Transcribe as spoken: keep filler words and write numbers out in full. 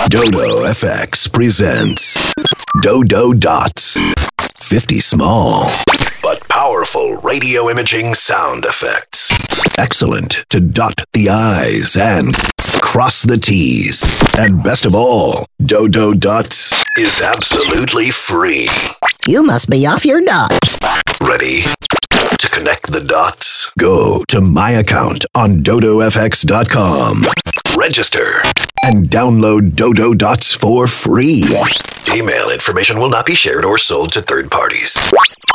Dodo F X presents Dodo Dots. fifty small, but powerful radio imaging sound effects. Excellent to dot the I's and cross the T's. And best of all, Dodo Dots is absolutely free. You must be off your nut. Ready to connect the dots? Go to my account on dodo f x dot com. Register and download Dodo Dots for free. Email information will not be shared or sold to third parties.